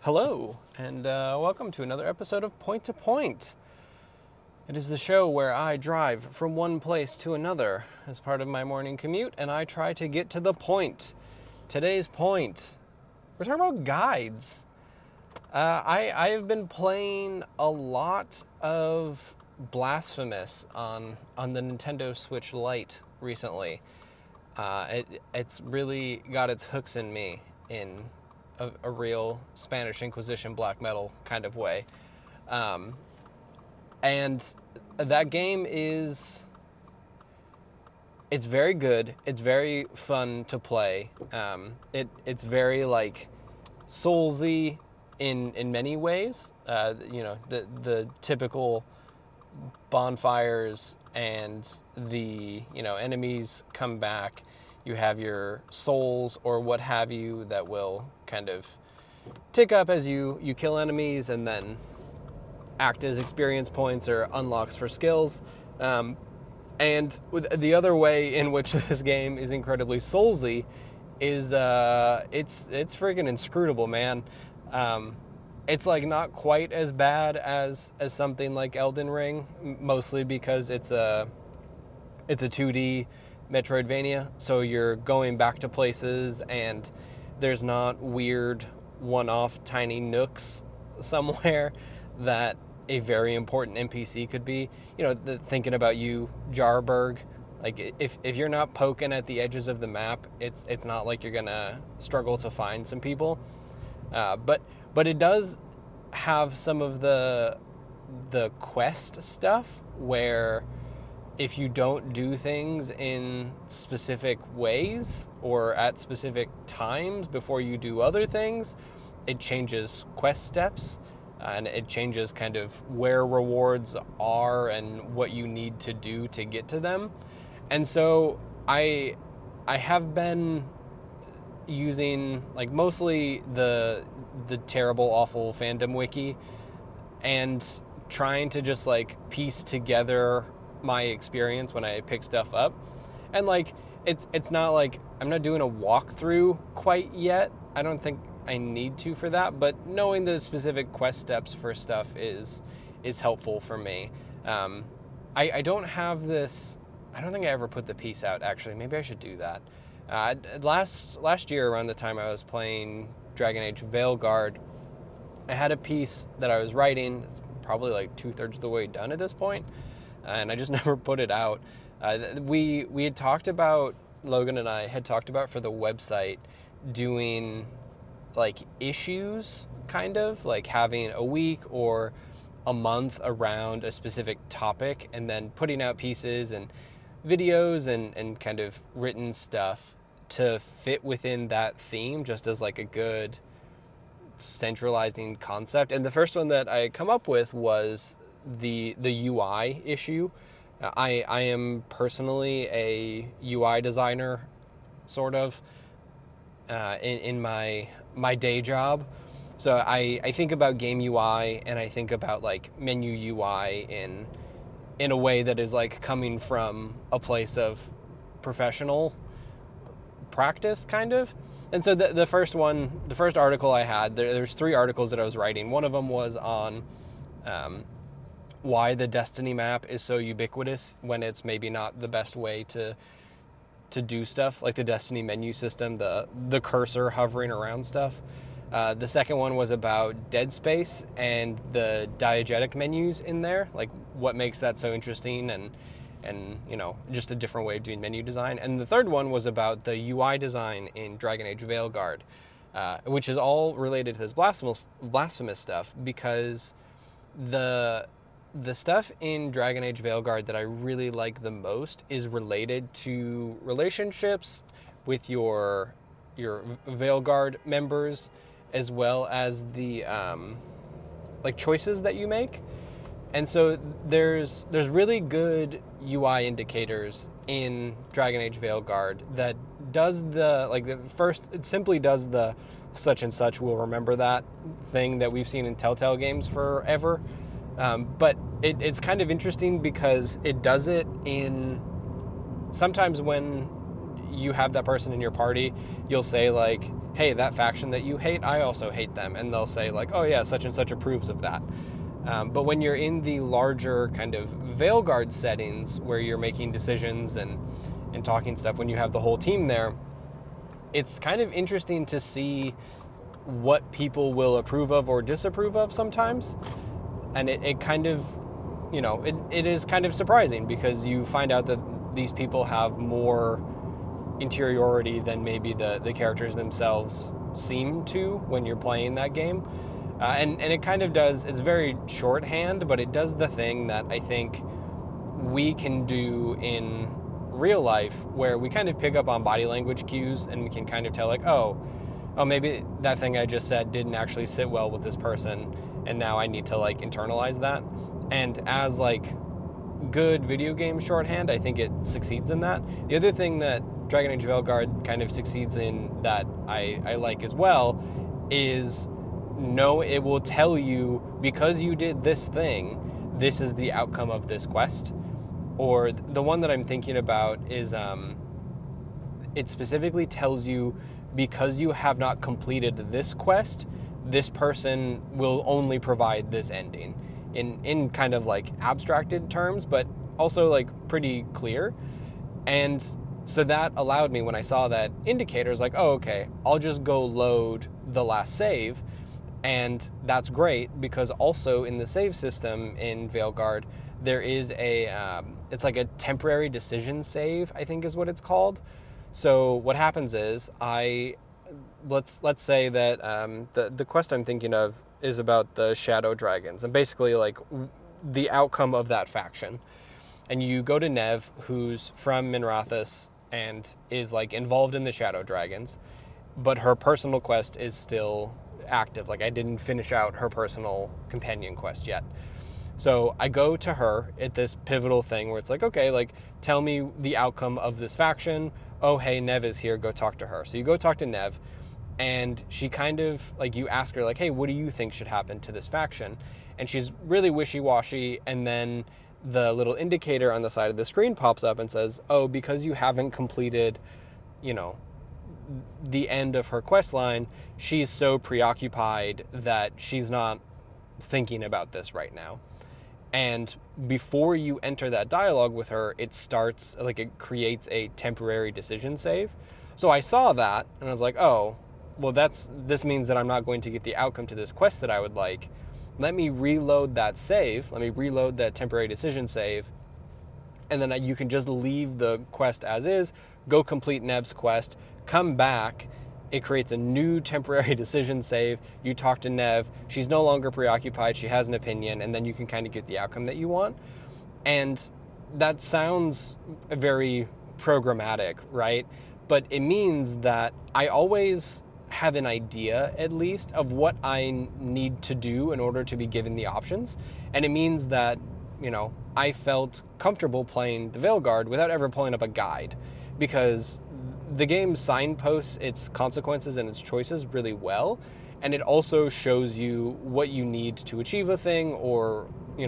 Hello, and welcome to another episode of Point to Point. It is the show where I drive from one place to another as part of my morning commute, and I try to get to the point. Today's point, we're talking about guides. I have been playing a lot of Blasphemous on the Nintendo Switch Lite recently. It's really got its hooks in me in a real Spanish Inquisition black metal kind of way. And that game it's very good. It's very fun to play. It's very like Soulsy in many ways. The typical bonfires and the enemies come back. You have your souls or what have you that will kind of tick up as you kill enemies and then act as experience points or unlocks for skills. And the other way in which this game is incredibly soulsy is it's freaking inscrutable, man. It's like not quite as bad as something like Elden Ring, mostly because it's a 2D Metroidvania, so you're going back to places and there's not weird one-off tiny nooks somewhere that a very important NPC could be. Thinking about you, Jarberg, like if you're not poking at the edges of the map, it's not like you're gonna struggle to find some people. But it does have some of the quest stuff where if you don't do things in specific ways or at specific times before you do other things, it changes quest steps and it changes kind of where rewards are and what you need to do to get to them. And so I have been using like mostly the terrible, awful fandom wiki and trying to just like piece together my experience when I pick stuff up. And like it's not like I'm not doing a walkthrough quite yet. I don't think I need to for that, but knowing the specific quest steps for stuff is helpful for me. I don't have this. I don't think I ever put the piece out, actually. Maybe I should do that. Last year around the time I was playing Dragon Age Veilguard, I had a piece that I was writing. It's probably like 2/3 of the way done at this point, and I just never put it out. We had talked about, Logan and I had talked about for the website doing like issues, kind of like having a week or a month around a specific topic and then putting out pieces and videos and kind of written stuff to fit within that theme, just as like a good centralizing concept. And the first one that I come up with was the UI issue. I am personally a UI designer, sort of, in my day job. So I think about game UI and I think about like menu UI in a way that is like coming from a place of professional practice, kind of. And so the first article I had, there's 3 articles that I was writing. One of them was on why the Destiny map is so ubiquitous when it's maybe not the best way to do stuff, like the Destiny menu system, the cursor hovering around stuff. The second one was about Dead Space and the diegetic menus in there, like what makes that so interesting and just a different way of doing menu design. And the third one was about the UI design in Dragon Age Veilguard, which is all related to this blasphemous stuff, because the stuff in Dragon Age Veilguard that I really like the most is related to relationships with your Veilguard members, as well as the like choices that you make. And so there's really good UI indicators in Dragon Age Veilguard that does it simply does the such and such will remember that thing that we've seen in Telltale games forever. But it's kind of interesting because it does it in sometimes when you have that person in your party, you'll say like, hey, that faction that you hate, I also hate them. And they'll say like, oh yeah, such and such approves of that. But when you're in the larger kind of Veilguard settings where you're making decisions and talking stuff, when you have the whole team there, it's kind of interesting to see what people will approve of or disapprove of sometimes. And it kind of, it is kind of surprising because you find out that these people have more interiority than maybe the characters themselves seem to when you're playing that game. And it kind of does, it's very shorthand, but it does the thing that I think we can do in real life where we kind of pick up on body language cues and we can kind of tell like, oh, maybe that thing I just said didn't actually sit well with this person and now I need to like internalize that. And as like good video game shorthand, I think it succeeds in that. The other thing that Dragon Age Veilguard kind of succeeds in that I like as well is it will tell you, because you did this thing, this is the outcome of this quest. Or the one that I'm thinking about is it specifically tells you, because you have not completed this quest, this person will only provide this ending in kind of like abstracted terms, but also like pretty clear. And so that allowed me, when I saw that indicator, like, oh, okay, I'll just go load the last save. And that's great because also in the save system in Veilguard, there is it's like a temporary decision save, I think is what it's called. So what happens is let's say that the quest I'm thinking of is about the Shadow Dragons and basically like the outcome of that faction. And you go to Nev, who's from Minrathous and is like involved in the Shadow Dragons, but her personal quest is still active. Like I didn't finish out her personal companion quest yet. So I go to her at this pivotal thing where it's like, okay, like tell me the outcome of this faction. Oh, hey, Nev is here, go talk to her. So you go talk to Nev and she kind of like, you ask her like, hey, what do you think should happen to this faction? And she's really wishy-washy. And then the little indicator on the side of the screen pops up and says, oh, because you haven't completed, the end of her quest line, she's so preoccupied that she's not thinking about this right now. And before you enter that dialogue with her, it creates a temporary decision save. So I saw that and I was like, oh, well, this means that I'm not going to get the outcome to this quest that I would like. Let me reload that save. Let me reload that temporary decision save. And then you can just leave the quest as is, go complete Nev's quest, come back, it creates a new temporary decision save, you talk to Nev, she's no longer preoccupied, she has an opinion, and then you can kind of get the outcome that you want. And that sounds very programmatic, right? But it means that I always have an idea, at least, of what I need to do in order to be given the options. And it means that, I felt comfortable playing the Veilguard without ever pulling up a guide, because the game signposts its consequences and its choices really well, and it also shows you what you need to achieve a thing, or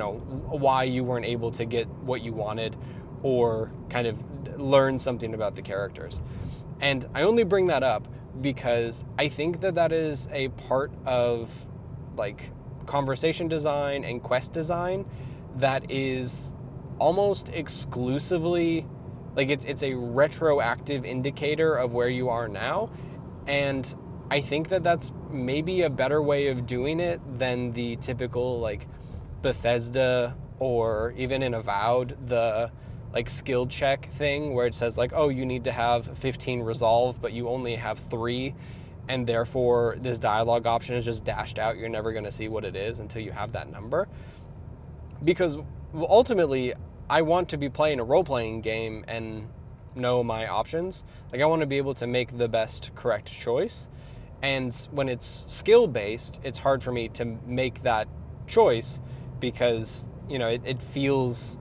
why you weren't able to get what you wanted, or kind of learn something about the characters. And I only bring that up because I think that is a part of like conversation design and quest design that is almost exclusively like it's a retroactive indicator of where you are now. And I think that's maybe a better way of doing it than the typical like Bethesda or even in Avowed, the like skill check thing where it says like, oh, you need to have 15 resolve, but you only have 3. And therefore this dialogue option is just dashed out. You're never going to see what it is until you have that number. Because ultimately, I want to be playing a role-playing game and know my options. Like I want to be able to make the best correct choice. And when it's skill-based, it's hard for me to make that choice because, it feels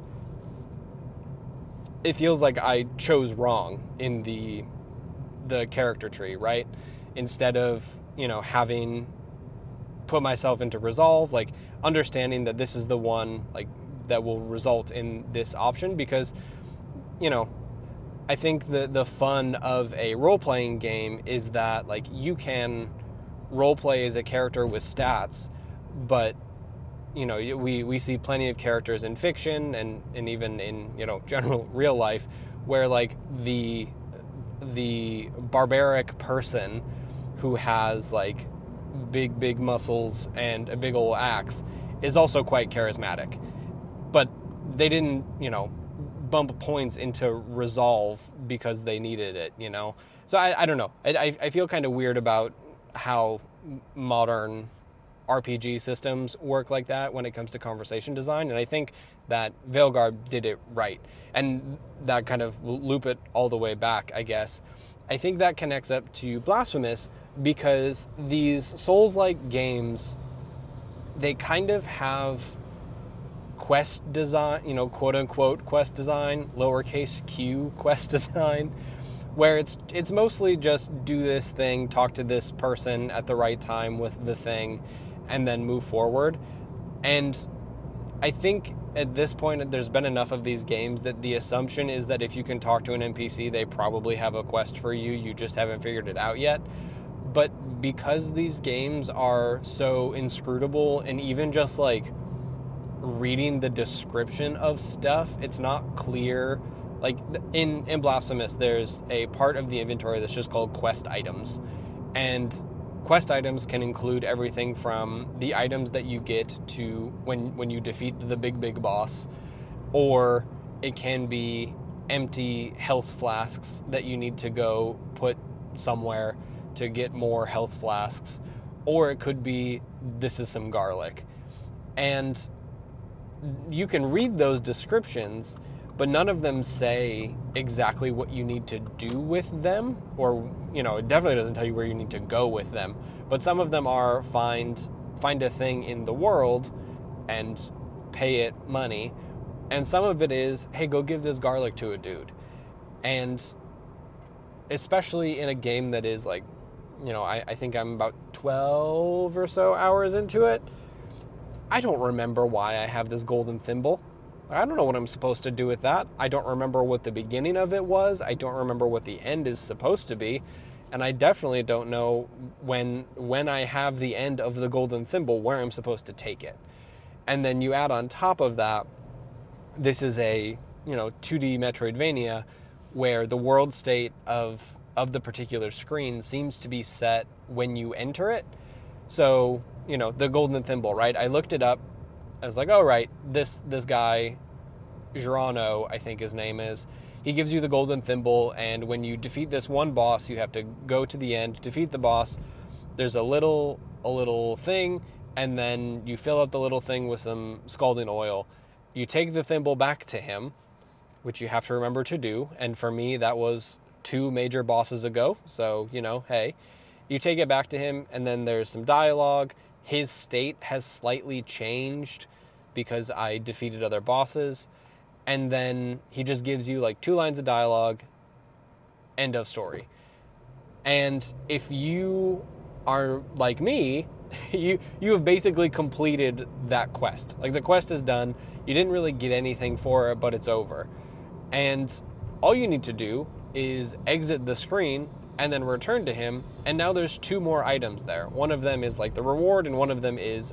like I chose wrong in the character tree, right? Instead of, having put myself into resolve, like understanding that this is the one like that will result in this option, because I think the fun of a role-playing game is that, like, you can role-play as a character with stats, but, you know, we see plenty of characters in fiction and even in, you know, general real life where, like, the barbaric person who has, like, big muscles and a big old axe is also quite charismatic. But they didn't, you know, bump points into resolve because they needed it, you know? So I don't know. I feel kind of weird about how modern RPG systems work like that when it comes to conversation design, and I think that Veilguard did it right. And that kind of loop it all the way back, I guess. I think that connects up to Blasphemous because these Souls-like games, they kind of have quest design, you know, quote unquote quest design, lowercase q quest design, where it's mostly just do this thing, talk to this person at the right time with the thing, and then move forward. And I think at this point there's been enough of these games that the assumption is that if you can talk to an NPC, they probably have a quest for you, you just haven't figured it out yet. But because these games are so inscrutable, and even just like reading the description of stuff, it's not clear. Like in Blasphemous, there's a part of the inventory that's just called quest items, and quest items can include everything from the items that you get to when you defeat the big boss, or it can be empty health flasks that you need to go put somewhere to get more health flasks, or it could be this is some garlic. And you can read those descriptions, but none of them say exactly what you need to do with them, or, you know, it definitely doesn't tell you where you need to go with them. But some of them are find a thing in the world and pay it money, and some of it is, hey, go give this garlic to a dude. And especially in a game that is like, you know, I think I'm about 12 or so hours into it, I don't remember why I have this golden thimble. I don't know what I'm supposed to do with that. I don't remember what the beginning of it was. I don't remember what the end is supposed to be. And I definitely don't know when I have the end of the golden thimble where I'm supposed to take it. And then you add on top of that, this is a, you know, 2D Metroidvania where the world state of the particular screen seems to be set when you enter it. So, you know, the golden thimble, right? I looked it up. I was like, oh, right, this guy, Girano, I think his name is, he gives you the golden thimble, and when you defeat this one boss, you have to go to the end, defeat the boss. There's a little thing, and then you fill up the little thing with some scalding oil. You take the thimble back to him, which you have to remember to do, and for me, that was 2 major bosses ago, so, you know, hey. You take it back to him, and then there's some dialogue. His state has slightly changed because I defeated other bosses. And then he just gives you like 2 lines of dialogue, end of story. And if you are like me, you have basically completed that quest. Like, the quest is done. You didn't really get anything for it, but it's over. And all you need to do is exit the screen and then return to him, and now there's 2 more items there. One of them is like the reward, and one of them is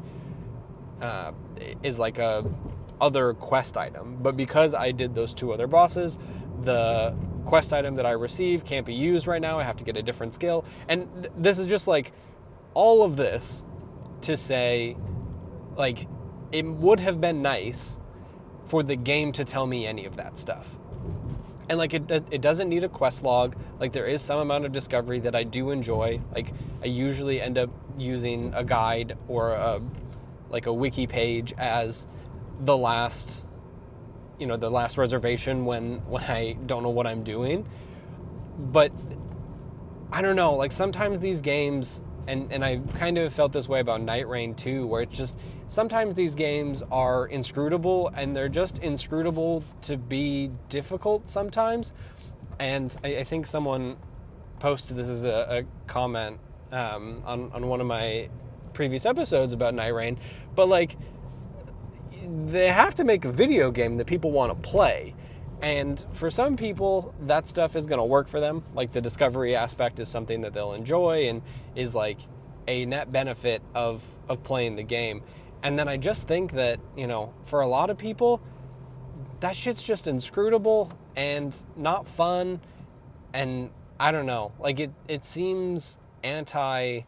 like a other quest item. But because I did those 2 other bosses, the quest item that I received can't be used right now. I have to get a different skill. And this is just like all of this to say, like, it would have been nice for the game to tell me any of that stuff. And like, it doesn't need a quest log. Like, there is some amount of discovery that I do enjoy. Like, I usually end up using a guide or a wiki page as the last reservation when I don't know what I'm doing. But I don't know, like, sometimes these games, and I kind of felt this way about Night Rain too, where it's just, sometimes these games are inscrutable, and they're just inscrutable to be difficult sometimes. And I think someone posted this as a comment on one of my previous episodes about Night Rain, but like, they have to make a video game that people want to play. And for some people, that stuff is going to work for them. Like the discovery aspect is something that they'll enjoy and is like a net benefit of playing the game. And then I just think that, you know, for a lot of people, that shit's just inscrutable and not fun. And I don't know, like it seems anti-player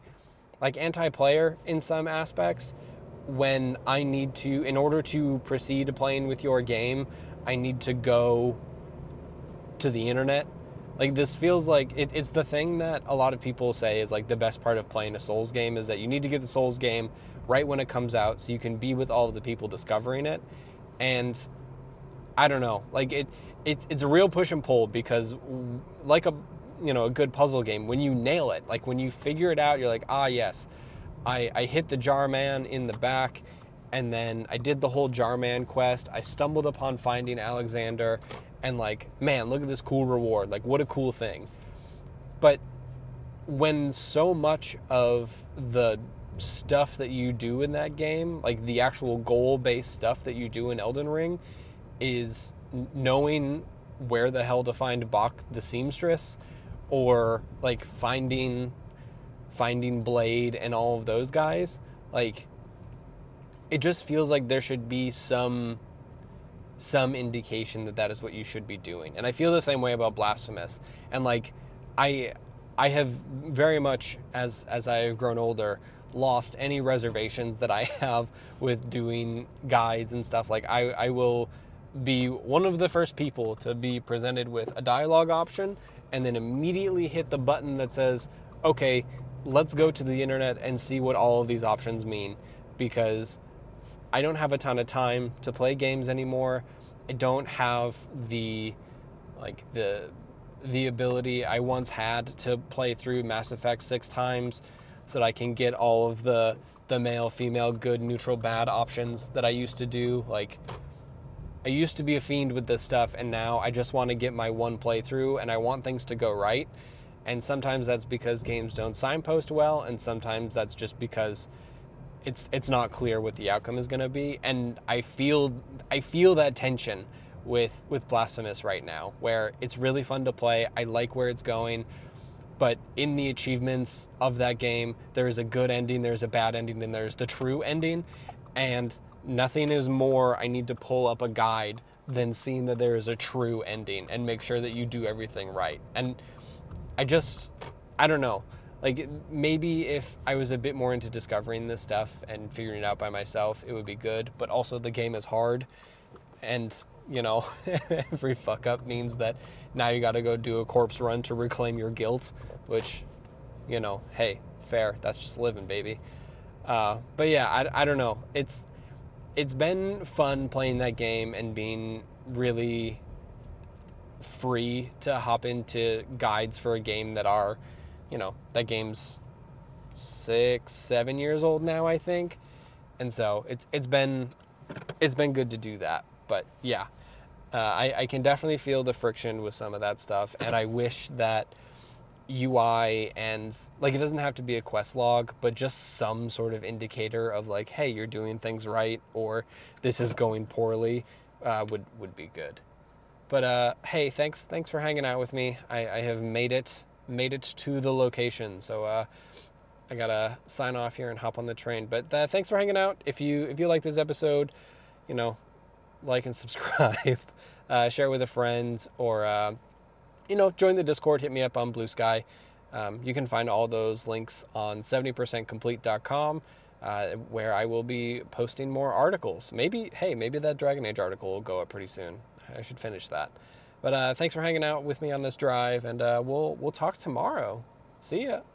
in some aspects, when I need to, in order to proceed playing with your game, I need to go to the internet. Like, this feels like it's the thing that a lot of people say is like the best part of playing a Souls game, is that you need to get the Souls game right when it comes out so you can be with all of the people discovering it. And I don't know, like it's a real push and pull, because like a good puzzle game, when you nail it, like when you figure it out, you're like, ah, yes, I hit the jar man in the back, and then I did the whole jar man quest. I stumbled upon finding Alexander, and like, man, look at this cool reward. Like, what a cool thing. But when so much of the stuff that you do in that game, like the actual goal-based stuff that you do in Elden Ring, is knowing where the hell to find Bach the seamstress, or like finding Blade and all of those guys, like, it just feels like there should be some indication that that is what you should be doing. And I feel the same way about Blasphemous. And like, I have very much, as I have grown older, lost any reservations that I have with doing guides and stuff. Like, I will be one of the first people to be presented with a dialogue option and then immediately hit the button that says, okay, let's go to the internet and see what all of these options mean, because I don't have a ton of time to play games anymore. I don't have the ability I once had to play through Mass Effect 6 times so that I can get all of the male, female, good, neutral, bad options that I used to do. Like, I used to be a fiend with this stuff, and now I just want to get my one playthrough, and I want things to go right. And sometimes that's because games don't signpost well, and sometimes that's just because it's not clear what the outcome is going to be. And I feel that tension with Blasphemous right now, where it's really fun to play. I like where it's going, but in the achievements of that game, there is a good ending, there's a bad ending, and there's the true ending. And nothing is more I need to pull up a guide than seeing that there is a true ending and make sure that you do everything right. And I don't know. Like, maybe if I was a bit more into discovering this stuff and figuring it out by myself, it would be good. But also, the game is hard, and, you know, every fuck up means that now you got to go do a corpse run to reclaim your guilt, which, you know, hey, fair. That's just living, baby. But yeah, I don't know. It's been fun playing that game and being really free to hop into guides for a game that are, you know, that game's 6-7 years old now, I think. And so it's been good to do that. But yeah, I can definitely feel the friction with some of that stuff, and I wish that UI and, like, it doesn't have to be a quest log, but just some sort of indicator of like, hey, you're doing things right, or this is going poorly, would be good. But hey, thanks for hanging out with me. I have made it to the location, so I gotta sign off here and hop on the train. But thanks for hanging out. If you like this episode, you know, like and subscribe, share it with a friend, or you know, join the Discord. Hit me up on Blue Sky. You can find all those links on 70percentcomplete.com, where I will be posting more articles. Maybe that Dragon Age article will go up pretty soon. I should finish that. But thanks for hanging out with me on this drive, and we'll talk tomorrow. See ya.